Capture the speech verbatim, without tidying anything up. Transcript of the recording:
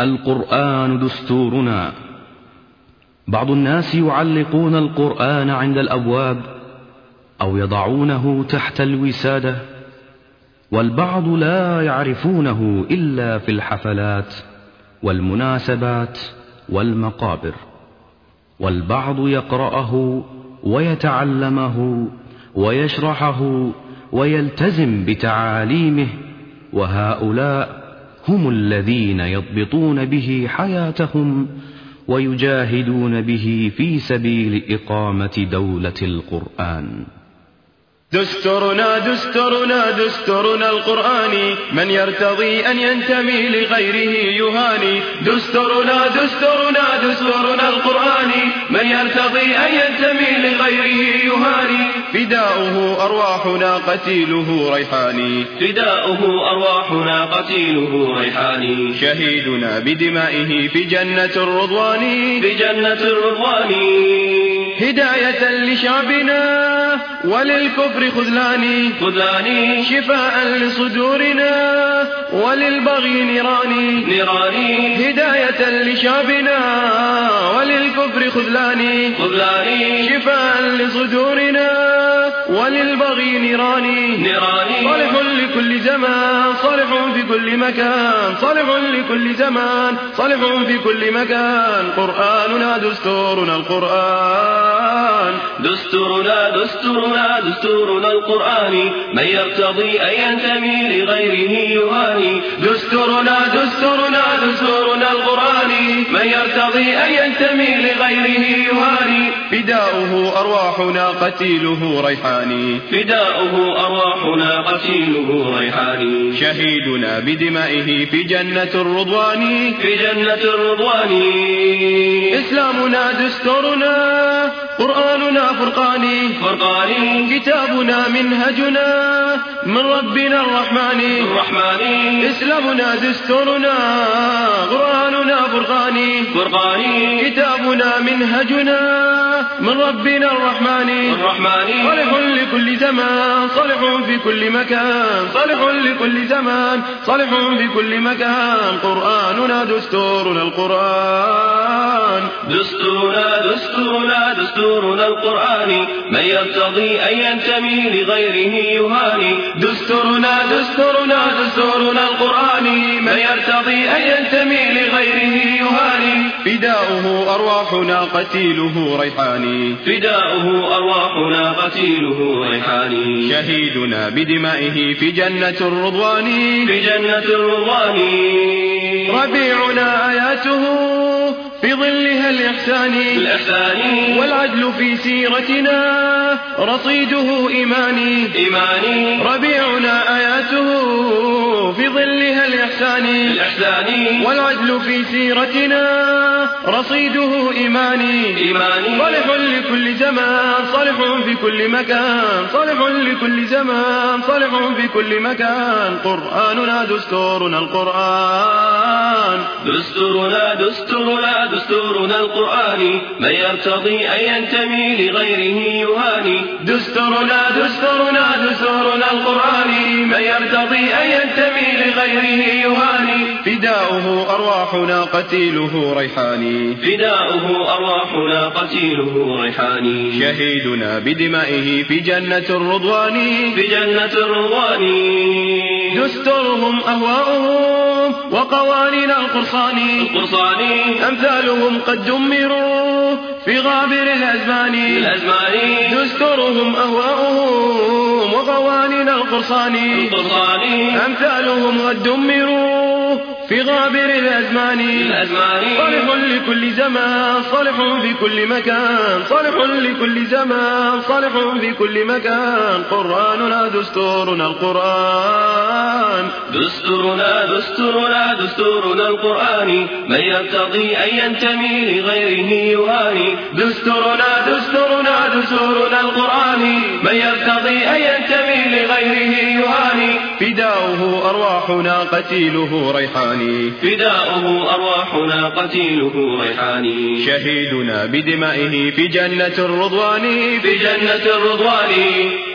القرآن دستورنا. بعض الناس يعلقون القرآن عند الأبواب أو يضعونه تحت الوسادة، والبعض لا يعرفونه إلا في الحفلات والمناسبات والمقابر، والبعض يقرأه ويتعلمه ويشرحه ويلتزم بتعاليمه، وهؤلاء هم الذين يضبطون به حياتهم ويجاهدون به في سبيل إقامة دولة القرآن. دستورنا دستورنا دستورنا القرآني، من يرتضي أن ينتمي لغيره يهاني. دستورنا دستورنا دستورنا القرآني، من يرتضي أن ينتمي لغيره يهاني. فداؤه أرواحنا قتيله ريحاني، فداؤه أرواحنا قتيله ريحاني. شهيدنا بدمائه في جنة الرضوان، في جنة الرضوان. هداية لشعبنا وللكفر خذلاني، خذلاني. شفاء لصدورنا وللبغي نيراني، نيراني. هداية لشعبنا وللكفر خذلاني، خذلاني. شفاء لصدورنا وللبغي نيراني، نيراني. صالح لكل زمان، صالح في كل مكان، صالح لكل زمان، صالح في كل مكان. قرآننا دستورنا القرآن، دستورنا دستورنا دستورنا القرآن، من يرتضي أن ينتمي لغيره يهاني. دستورنا دستورنا دستورنا القرآن، من يرتضي أن ينتمي لغيره يهاني. فداؤه أرواحنا قتيله ريحاني، فداؤه أرواحنا قتيله ريحاني. شهيدنا بدمائه في جنة الرضوان، في جنة الرضوان. إسلامنا دستورنا، قرآننا فرقاني، فرقاني. كتابنا منهجنا من ربنا الرحمن، الرحمن. إسلامنا دستورنا، قرآننا فرقاني، فرقاني. كتابنا منهجنا من ربنا الرحمن، الرحمن. صالح لكل زمان، صالح في كل مكان، صالح لكل زمان، صالح في كل مكان. قرآننا دستورنا القرآن، دستورنا دستورنا دستورنا القرآن، من يرتضي أن ينتمي لغيره يهاني. دستورنا دستورنا دستورنا القرآن، من يرتضي أن ينتمي لغيره يهاني. فداؤه أرواحنا قتيله ريحاني، فداؤه أرواحنا قتيله ريحاني. شهيدنا بدمائه في جنة الرضوان، في جنة الرضوان. ربيعنا آياته في ظلها الإحسان، الإحسان. والعدل في سيرتنا رصيده إيماني، إيماني. ربيعنا آياته في ظلها الإحسان، الإحسان. والعدل في سيرتنا رصيده إيماني، إيماني. صالح لكل زمان، صالح في كل مكان، صالح لكل زمان، صالح في كل مكان. قرآننا دستورنا القرآن، دستورنا دستورنا دستورنا القرآن، من يرتضي أن ينتمي لغيره يهاني. دستورنا دستورنا دستورنا القرآن، من يرتضي أن ينتمي لغيره يهاني. فداؤه أرواحنا قتيله ريحاني، فداؤه أرواحنا قتيله ريحاني. شهيدنا بدمائه في جنة الرضوان، في جنة الرضوان. دستورهم أهواؤهم وقوانين القرصان، القرصان. أمثالهم قد دمروا في غابر الأزمان، الأزمان. دستورهم أهواؤهم وقوانين القرصان، القرصان. أمثالهم قد دمروا في غابر الأزمان، الأزمان. صالح لكل زمان، صالح في كل مكان، صالح لكل زمان، صالح في كل مكان. قرآننا دستورنا القرآن، دستورنا دستورنا دستورنا القرآن، من يرتضي أن ينتمي لغيره يهاني. دستورنا دستورنا دستورنا القرآن، من يرتضي أن ينتمي لغيره يهاني. فداؤه أرواحنا قتيله ريحاني، فداؤه أرواحنا قتيله ريحاني. شهيدنا بدمائه في جنة الرضوان، في جنة الرضوان.